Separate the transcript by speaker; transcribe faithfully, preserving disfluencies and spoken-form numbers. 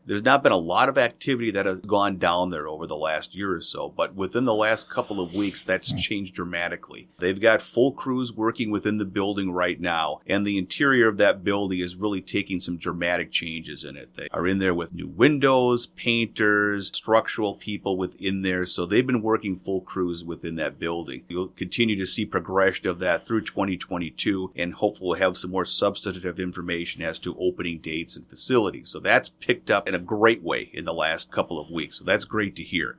Speaker 1: There's not been a lot of activity that has gone down there over the last year or so, but within the last couple of weeks, that's changed dramatically. They've got full crews working within the building right now, and the interior of that building is really taking some dramatic changes in it. They are in there with new windows, painters, structural people within there, so they've been working full crews within that building. You'll continue to see progression of that through twenty twenty-two, and hopefully we'll have some more substantive information as to opening dates and facilities. So that's picked up in a great way in the last couple of weeks, so that's great to hear.